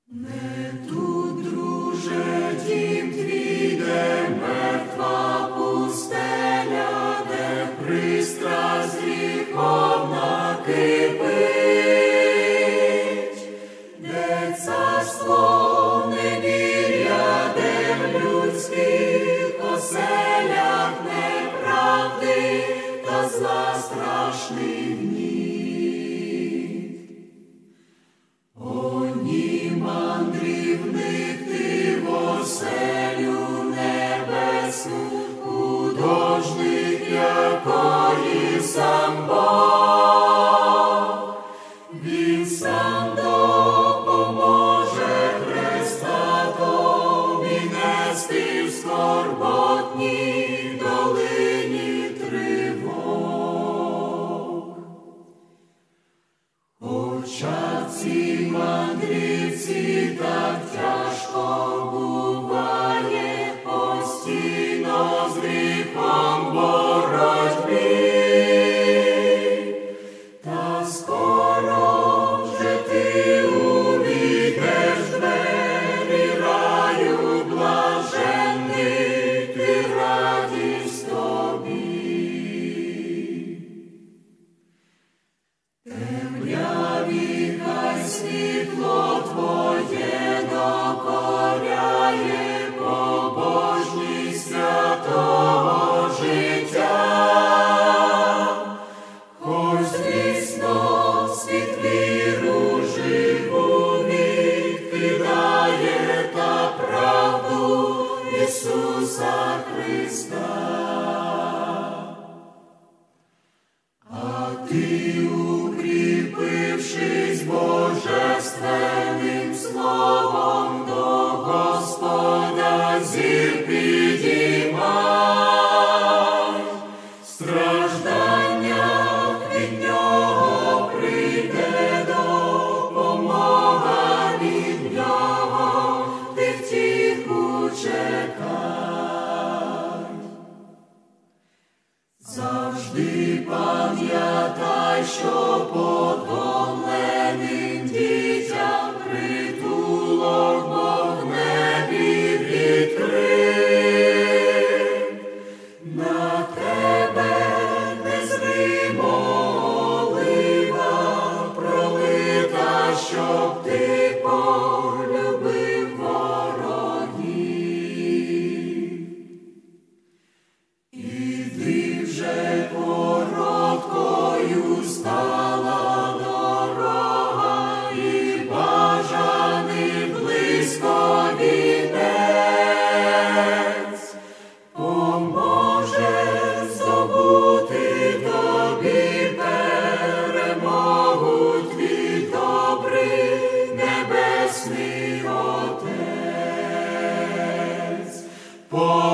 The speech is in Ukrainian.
Не тут, друже, дім твій, де мертва пустеля, де пристрасть гріховна кипить, де царство невір'я, де в людських оселях неправди та зла страшний гнів. Мандрівник ти в оселю небесну, художник, якої сам Бог. Він сам допоможе Христа тобі нести в скорботній долині тривог. Хоча в цій мандрівці так тяжко буває, постійно з гріхом боротьбі, та скоро вже ти увійдеш в двері раю, блаженний ти, радість тобі. Темряві хай світло твоє докоряє, побожність святого життя. Хоч, звісно, світ віру живу відкидає та правду Ісуса Христа. А ти, укріпившись божественним словом, до Господа зір підіймай. Страждання від Нього прийде допомога, від Нього ти втіху чекай. Завжди пам'ятай, що потомленим дітям притулок Бог в небі відкрив. На тебе незримо олива пролита, щоб ти полюбив ворогів. Іди вже, короткою стала дорога, і бажаний близько вінець. Поможе здобути тобі перемогу твій добрий небесний Отець.